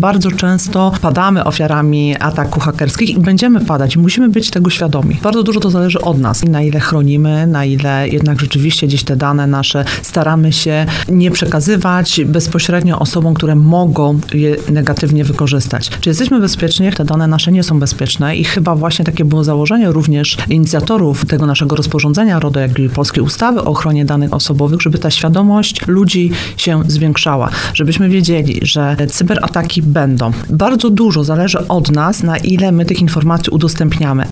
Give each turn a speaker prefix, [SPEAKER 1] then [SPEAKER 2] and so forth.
[SPEAKER 1] bardzo często padamy ofiarami ataków hakerskich i będziemy padać i musimy być tego świadomi. Bardzo dużo to zależy od nas. Na ile chronimy, na ile jednak rzeczywiście gdzieś te dane nasze staramy się nie przekazywać bezpośrednio osobom, które mogą je negatywnie wykorzystać. Czy jesteśmy bezpieczni? Te dane nasze nie są bezpieczne i chyba właśnie takie było założenie również inicjatorów tego naszego rozporządzenia RODO, jak i polskiej ustawy o ochronie danych osobowych, żeby ta świadomość ludzi się zwiększała, żebyśmy wiedzieli, że cyberataki będą. Bardzo dużo zależy od nas, na ile my tych informacji udostępniamy.